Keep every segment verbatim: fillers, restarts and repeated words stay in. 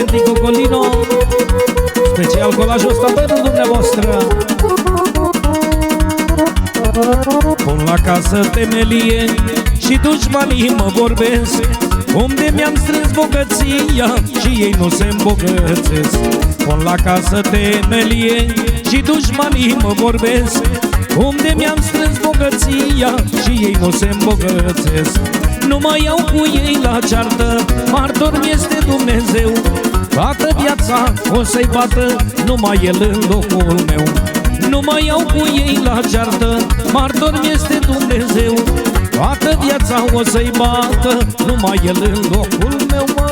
Valenti Cocolino, special colajul ăsta pentru dumneavoastră. Pun la casă temelie și dușmanii mă vorbesc, unde mi-am strâns bogăția și ei nu se îmbogățesc. Pun la casă temelie și dușmanii mă vorbesc, unde mi-am strâns bogăția și ei nu se îmbogățesc. Nu mă iau cu ei la ceartă, martor mi-este Dumnezeu. Toată viața o să-i bată, numai El în locul meu. Nu mă iau cu ei la ceartă, martor mi-este Dumnezeu. Toată viața o să-i bată, numai El în locul meu, mă.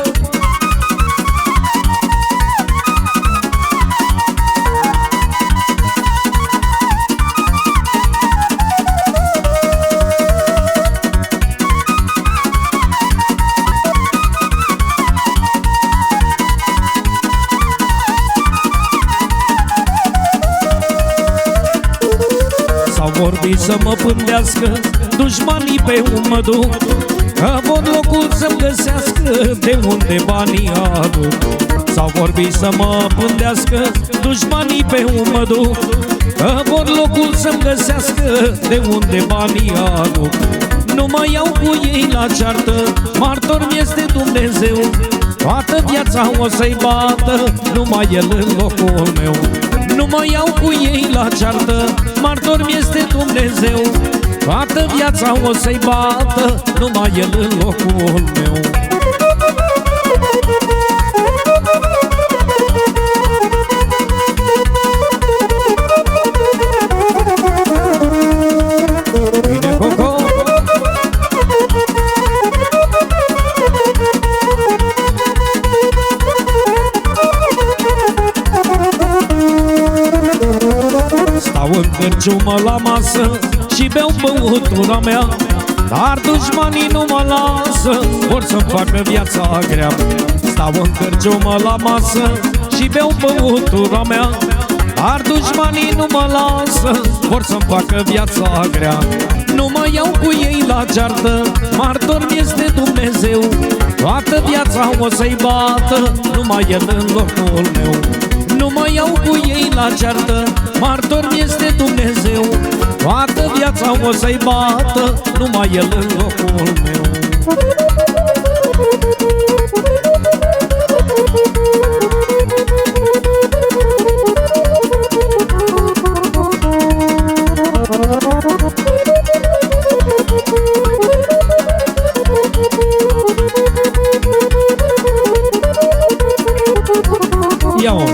S-au vorbit să mă pândească dușmanii pe unde mă duc, că pot locul să-mi găsească de unde banii aduc. S-au vorbit să mă pândească dușmanii pe unde mă duc, că pot locul să-mi găsească de unde banii aduc. Nu mă iau cu ei la ceartă, martor mi-este Dumnezeu. Toată viața o să-i bată, numai El în locul meu. Nu mă iau cu ei la ceartă, martor mi-este Dumnezeu. Toată viața o să-i bată, numai El în locul meu. Bine, Coco! Stau în cârciumă la masă și beau băutura mea, dar dușmanii nu mă lasă, vor să-mi facă viața grea. Stau în cârciumă la masă și beau băutura mea, dar dușmanii nu mă lasă, vor să-mi facă viața grea. Nu mă iau cu ei la ceartă, martor mi-este Dumnezeu. Toată viața o să-i bată, numai El în locul meu. Nu mă iau cu ei la ceartă, martor mi-este Dumnezeu. Toată viața o să-i bată, numai El în locul meu. Ia-o!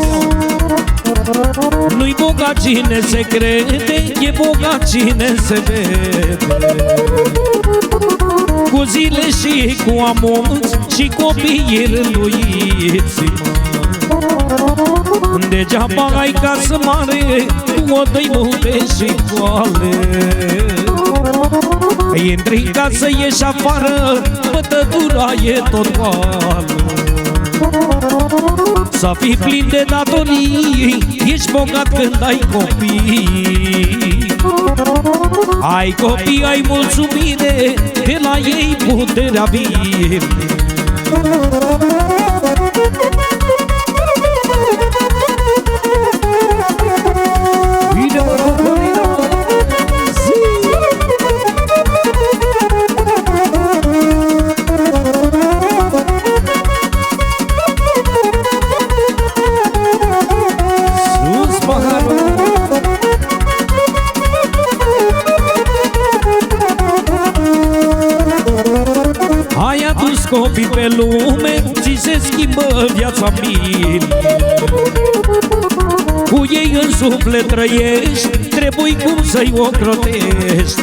Nu-i bogat cine se crede, e bogat cine se vede. Cu zile și cu amonți și copiii rânduiți. Degeaba ai casă mare, tu o dai multe și goale. Intri în casă, ieși afară, bătătura e tot goală. Să fii plin de datorii, ești bogat când ai copii. Ai copii, ai mulțumire, de la ei puterea vine. Copii pe lume, ți se schimbă viața bine. Cu ei în suflet trăiești, trebuie cum să-i ocrotești.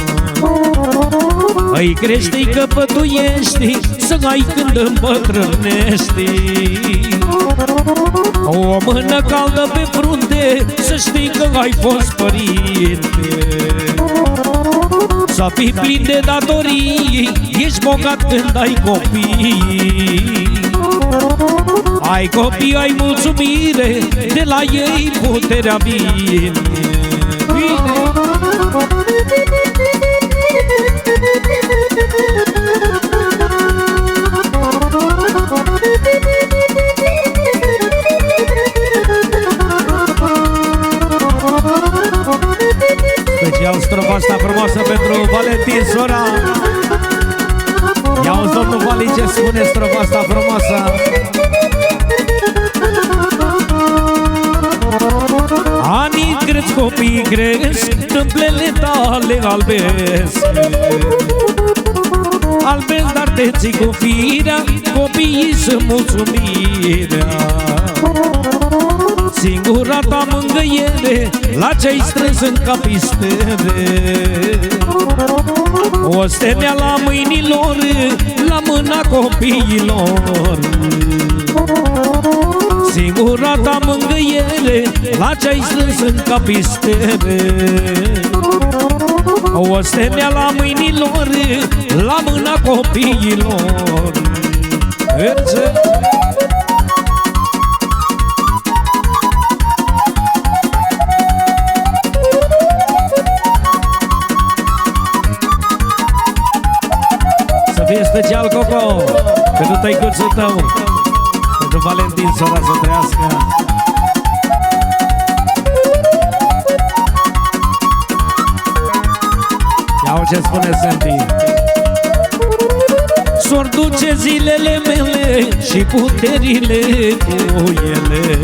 Îi crești, îi căpătuiești, să ai când îmbătrânești. O mână caldă pe frunte, să știi că ai fost părinte. Să fii plin de datorii, ești bogat când ai copii. Ai copii, ai mulțumire, de la ei puterea vine. cresc, tâmplele tale albesc. Albesc, dar te ții cu firea, copiii sunt mulțumirea. Singura ta mângâiere, la ce-ai strâns în capistere. O stea la mâinilor, la mâna copiilor. Singura ta mângâiere, la ce-ai strâns în capistere. O stea la mâinilor, la mâna copiilor. Merge! Să fie special, Coco, pentru tăicuțul tău, pentru Valentin, sora, să trăiască. Iau ce spune Santi. S-or duce zilele mele și puterile cu ele.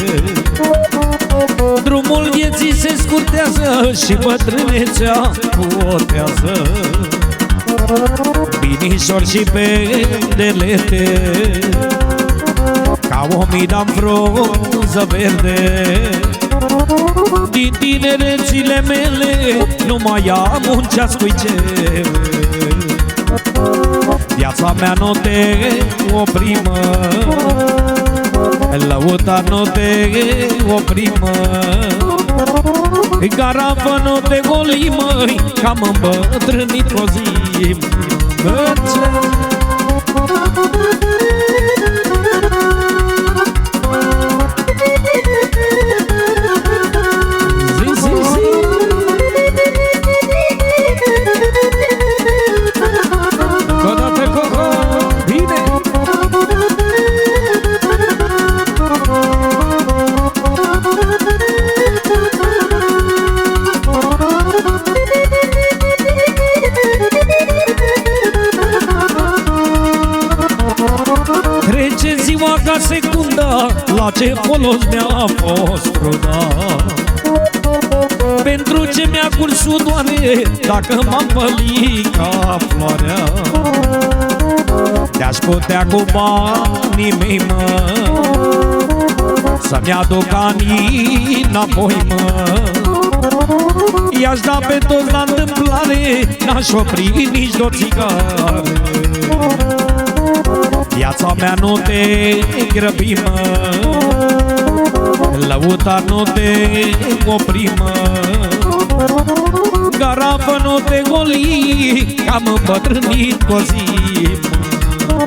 Drumul vieții se scurtează și bătrânețea potează. Binișor și pendelete, ca o mida-n frunză verde. Din tinerețile mele nu mai am un ceas cu cele. Viața mea nu te oprimă, lăuta nu te oprimă, garafă nu te golimă, că am îmbătrânit o zi. Ca secunda, la ce folos mi-a fost ruda? Pentru ce mi-a curs sudoare, dacă m-am pălit ca floarea? Te-aș putea cu banii mei, mă, să-mi aduc anii înapoi, mă. I-aș da pe toți la întâmplare, n-aș opri nici de o țigară. Viața mea nu te grăbi, mă, lăuta nu te opri, mă, garafă nu te goli, că am îmbătrânit cu o zi, mă.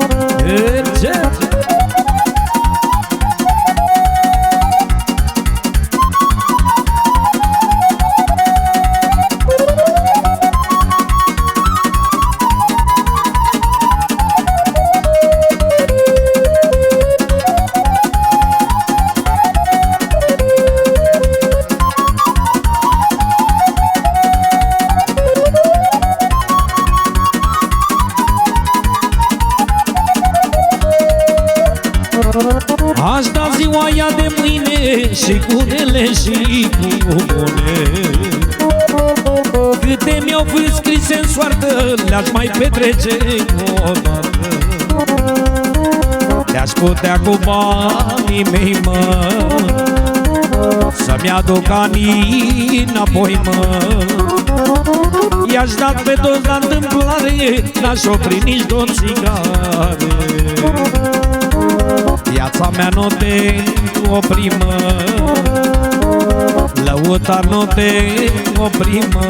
Aș da ziua ea de mâine și cu rele și cu bune. Câte mi-au fost scrise în soartă, le-aș mai petrece o dată. Le-aș putea cu banii mei, mă, să-mi aduc anii înapoi, mă. I-aș da pe toți la întâmplare, n-aș opri nici de o țigară. Viața mea nu te oprimă, lăuta nu te oprimă,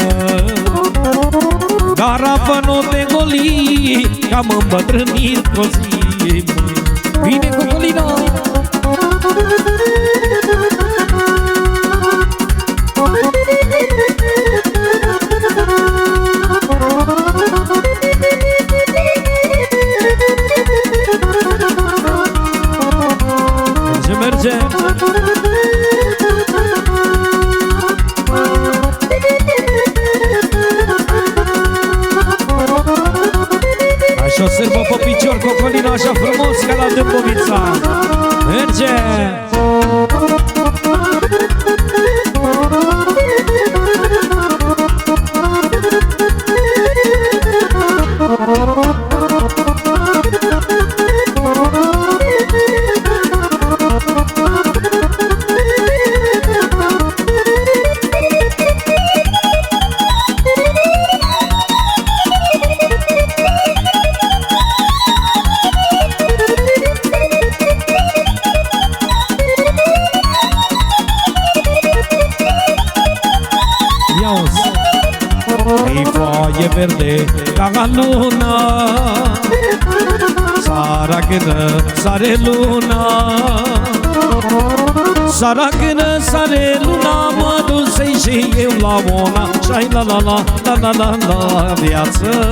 garafă nu te goli, că am îmbătrânit cu o zi. Vine cu colina! Merge! Așa o sârbă pe picior, Cocolina, așa frumos ca la Dâmbovița. Merge! foaie verde ca luna. Sara când sare luna, sara când sare luna, mă dusei și eu la una. Și-ai la la la la la la la viață.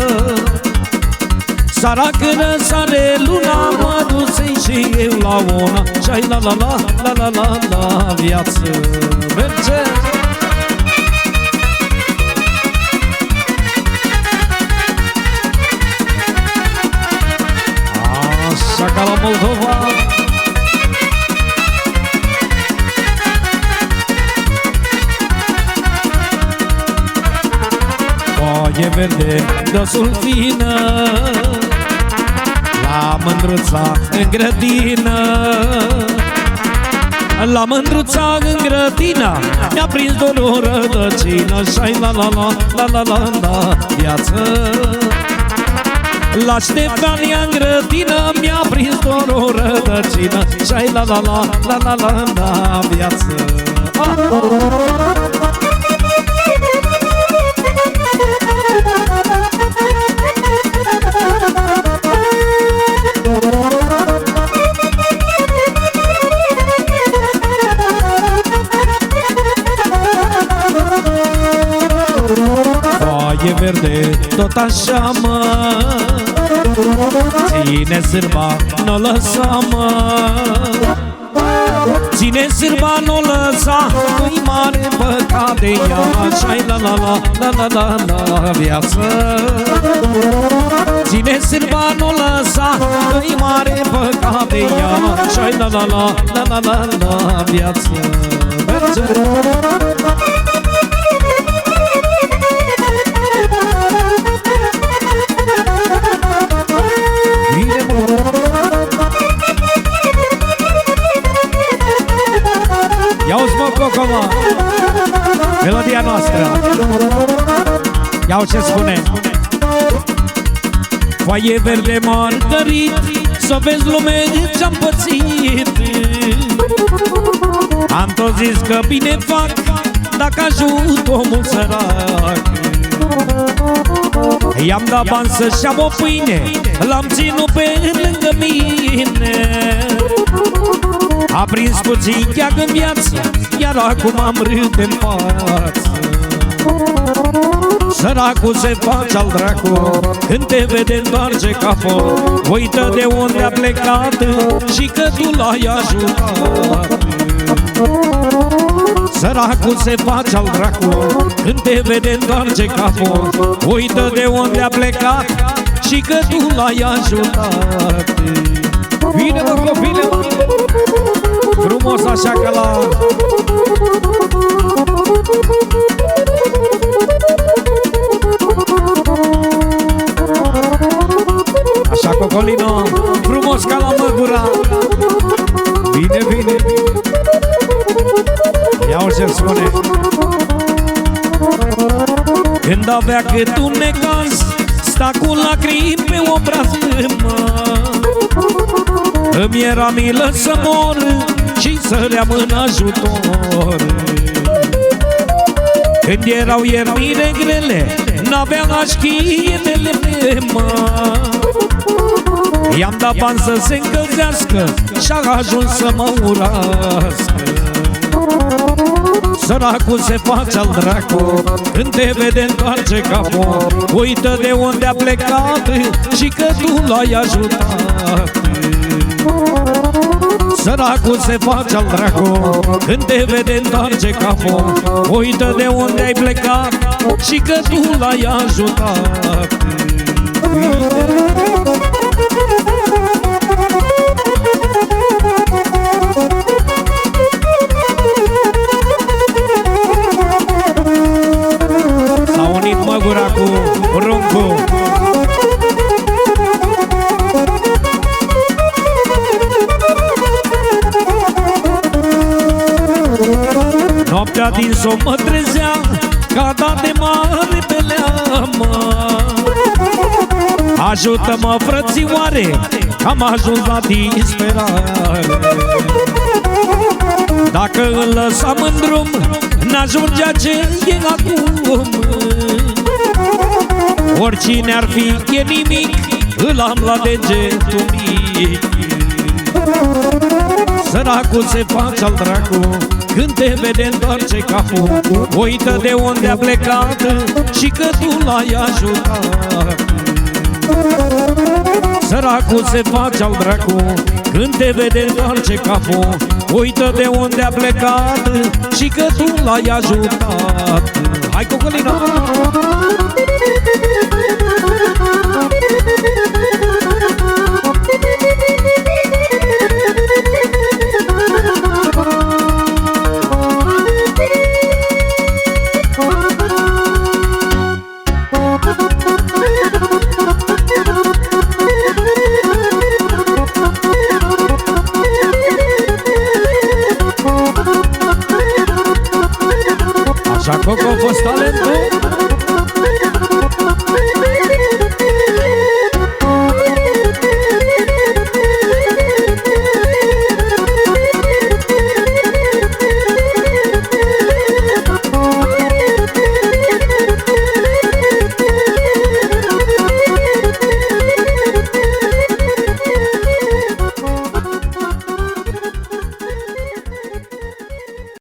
Sara când sare luna, mă dusei și eu la una. Și-ai la la la la la la la viață. Merge! Așa ca la Moldova. Foaie verde de sulfină, la mândruța în grădină. La mândruța în grădină mi-a prins doar o rădăcină. Și-ai la la la la la la la viață. La Ștefania în grădină mi-a prins doar o rădăcină. Și-ai la la la la la la la viață. Foaie verde tot așa, mă, ține sârba, n-o lăsa, mă. Ține sârba, n-o lăsa, nu-i mare păcat de ea. Și-ai la la la la la la la viață. Ține sârba, n-o lăsa, nu-i mare păcat de ea. Și-ai la la la la la la la viață. Merge! Ia-uzi, mă, Coco, mă, melodia noastră. Ia-o ce spune. Foaie verde margărit, să vezi lume ce-am pățit. Am tot zis că bine fac dacă ajut omul sărac. I-am dat bani să-și am o pâine, l-am ținut pe lângă mine. A prins puțin cheag în viață, iar acum am râd în față. Săracul se face al dracu, când te vede întoarce capul. Uită de unde a plecat și că tu l-ai ajutat. Săracul se face al dracu, când te vede întoarce capul. Uită de unde a plecat și că tu l-ai ajutat. Vine, mă, copile, mă, frumos așa ca la... Așa, Cocolino, frumos ca la Măgura. Bine, bine, bine. Ia-o ce spune. Când avea cât un necaz, sta cu lacrimi pe obraz, mă. Îmi era milă să mor și să reamân ajutor. Când erau iermile grele, n-avea așchie de lemne, mă. I-am dat bani să se încălzească și-a ajuns să mă urască. Săracul se face al dracu, când te vede întoarce capul. Uită de unde a plecat și că tu l-ai ajutat. Săracul se face al dracu, când te vede întoarce capul. Uită de unde ai plecat și că tu l-ai ajutat. S-a unit Măgura cu Runcu. Noaptea din somn mă trezea, ca dat de mare pelea, mă. Ajută-mă, frățioare, am ajuns la disperare. Dacă îl lăsam în drum, n-ajungea ce e acum. oricine ar fi, e nimic, îl am la degetul mic. Săracul se face al dracu când te vede întoarce capul, uită de unde a plecat și că tu l-ai ajutat. Săracul se face al dracu când te vede întoarce capul, uită de unde a plecat și că tu l-ai ajutat. Hai, Cocolina! Așa, Coco, a fost talentul.